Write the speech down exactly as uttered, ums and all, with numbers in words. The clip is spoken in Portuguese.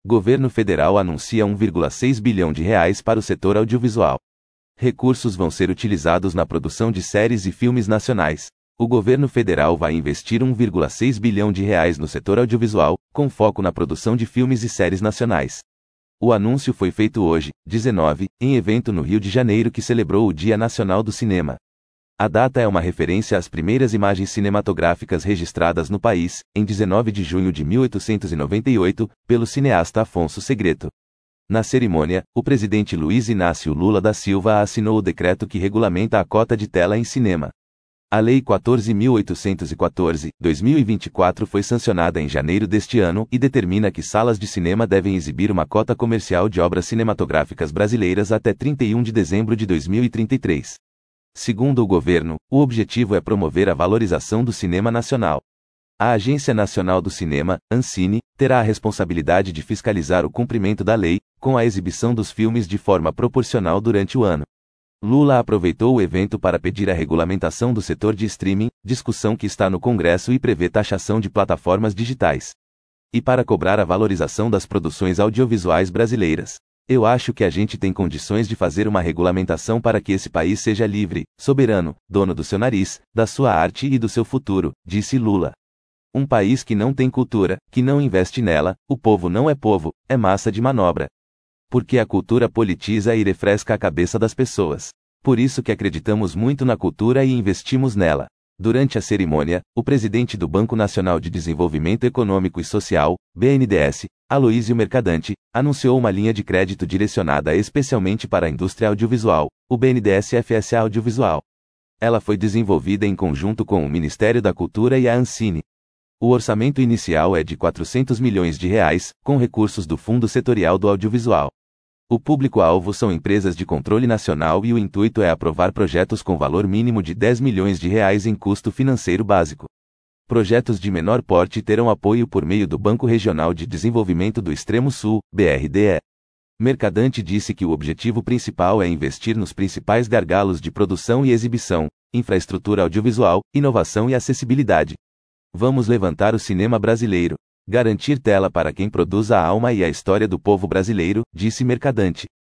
Governo federal anuncia um vírgula seis bilhão de reais para o setor audiovisual. Recursos vão ser utilizados na produção de séries e filmes nacionais. O governo federal vai investir um vírgula seis bilhão de reais no setor audiovisual, com foco na produção de filmes e séries nacionais. O anúncio foi feito hoje, dezenove, em evento no Rio de Janeiro que celebrou o Dia Nacional do Cinema. A data é uma referência às primeiras imagens cinematográficas registradas no país, em dezenove de junho de mil oitocentos e noventa e oito, pelo cineasta Afonso Segreto. Na cerimônia, o presidente Luiz Inácio Lula da Silva assinou o decreto que regulamenta a cota de tela em cinema. A Lei quatorze mil oitocentos e quatorze, de dois mil e vinte e quatro foi sancionada em janeiro deste ano e determina que salas de cinema devem exibir uma cota comercial de obras cinematográficas brasileiras até trinta e um de dezembro de dois mil e trinta e três. Segundo o governo, o objetivo é promover a valorização do cinema nacional. A Agência Nacional do Cinema, Ancine, terá a responsabilidade de fiscalizar o cumprimento da lei, com a exibição dos filmes de forma proporcional durante o ano. Lula aproveitou o evento para pedir a regulamentação do setor de streaming, discussão que está no Congresso e prevê taxação de plataformas digitais. E para cobrar a valorização das produções audiovisuais brasileiras. Eu acho que a gente tem condições de fazer uma regulamentação para que esse país seja livre, soberano, dono do seu nariz, da sua arte e do seu futuro, disse Lula. Um país que não tem cultura, que não investe nela, o povo não é povo, é massa de manobra. Porque a cultura politiza e refresca a cabeça das pessoas. Por isso que acreditamos muito na cultura e investimos nela. Durante a cerimônia, o presidente do Banco Nacional de Desenvolvimento Econômico e Social, B N D E S, Aloísio Mercadante, anunciou uma linha de crédito direcionada especialmente para a indústria audiovisual, o B N D E S F S A Audiovisual. Ela foi desenvolvida em conjunto com o Ministério da Cultura e a Ancine. O orçamento inicial é de quatrocentos milhões de reais, com recursos do Fundo Setorial do Audiovisual. O público-alvo são empresas de controle nacional e o intuito é aprovar projetos com valor mínimo de dez milhões de reais em custo financeiro básico. Projetos de menor porte terão apoio por meio do Banco Regional de Desenvolvimento do Extremo Sul, B R D E. Mercadante disse que o objetivo principal é investir nos principais gargalos de produção e exibição, infraestrutura audiovisual, inovação e acessibilidade. Vamos levantar o cinema brasileiro. Garantir tela para quem produz a alma e a história do povo brasileiro, disse Mercadante.